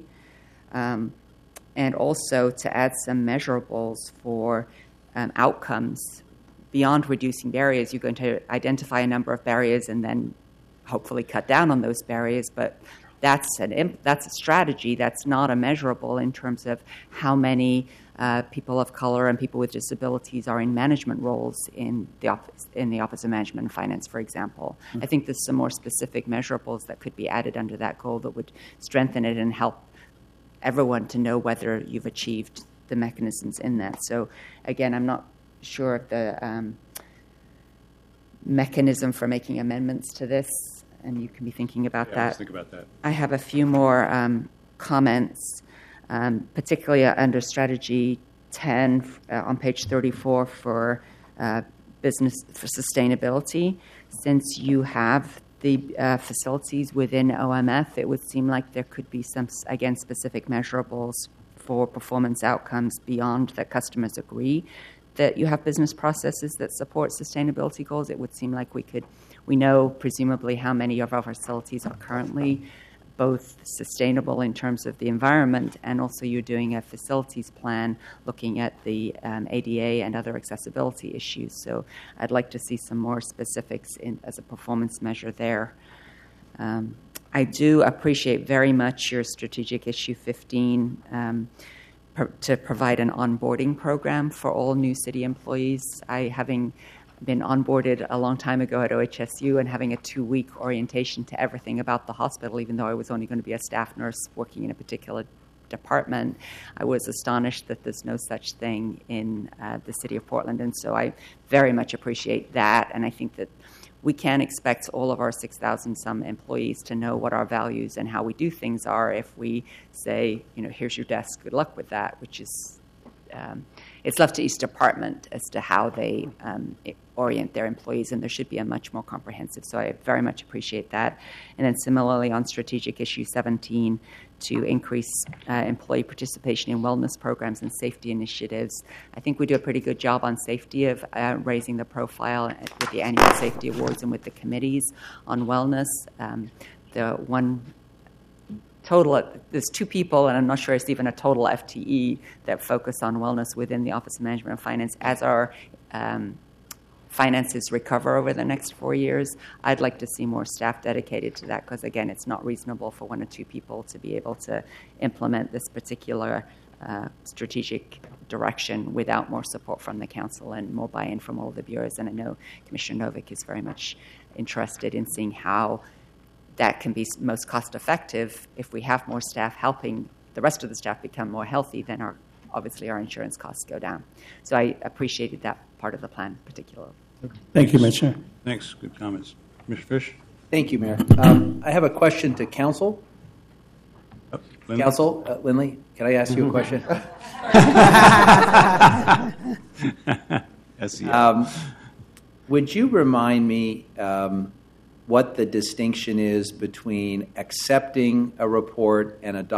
Um, and also to add some measurables for um, outcomes. Beyond reducing barriers, you're going to identify a number of barriers and then hopefully cut down on those barriers, but that's an imp- that's a strategy. That's not a measurable in terms of how many uh, people of color and people with disabilities are in management roles in the office in the Office of Management and Finance, for example. Mm-hmm. I think there's some more specific measurables that could be added under that goal that would strengthen it and help everyone to know whether you've achieved the mechanisms in that. So again, I'm not sure of the um, mechanism for making amendments to this, and you can be thinking about yeah, that. Let's think about that. I have a few more um, comments, um, particularly under strategy ten uh, on page thirty-four for uh, business for sustainability. Since you have the uh, facilities within O M F, it would seem like there could be some, again, specific measurables for performance outcomes beyond that customers agree that you have business processes that support sustainability goals. It would seem like we could, we know presumably how many of our facilities are currently both sustainable in terms of the environment, and also you're doing a facilities plan looking at the um, A D A and other accessibility issues. So I'd like to see some more specifics in, as a performance measure there. Um, I do appreciate very much your strategic issue fifteen, um, to provide an onboarding program for all new city employees. I, having been onboarded a long time ago at O H S U and having a two-week orientation to everything about the hospital, even though I was only going to be a staff nurse working in a particular department, I was astonished that there's no such thing in uh, the city of Portland. And so I very much appreciate that. And I think that we can expect all of our six thousand some employees to know what our values and how we do things are if we say, you know, here's your desk, good luck with that, which is, um, it's left to each department as to how they um, orient their employees, and there should be a much more comprehensive. So I very much appreciate that. And then similarly on strategic issue seventeen, to increase uh, employee participation in wellness programs and safety initiatives. I think we do a pretty good job on safety of uh, raising the profile with the annual safety awards and with the committees on wellness. Um, the one total, there's two people, and I'm not sure it's even a total F T E that focus on wellness within the Office of Management and Finance. As our um, finances recover over the next four years, I'd like to see more staff dedicated to that, because again, it's not reasonable for one or two people to be able to implement this particular uh, strategic direction without more support from the council and more buy-in from all the bureaus. And I know Commissioner Novick is very much interested in seeing how that can be s- most cost effective. If we have more staff helping the rest of the staff become more healthy, then our obviously our insurance costs go down. So I appreciated that part of the plan particularly. Thank you, Commissioner. Thanks. Good comments. Commissioner Fish? Thank you, Mayor. Um, I have a question to Council. Oh, Lindley? Council, uh, Lindley, can I ask you a question? S E L. um, would you remind me um, what the distinction is between accepting a report and adopting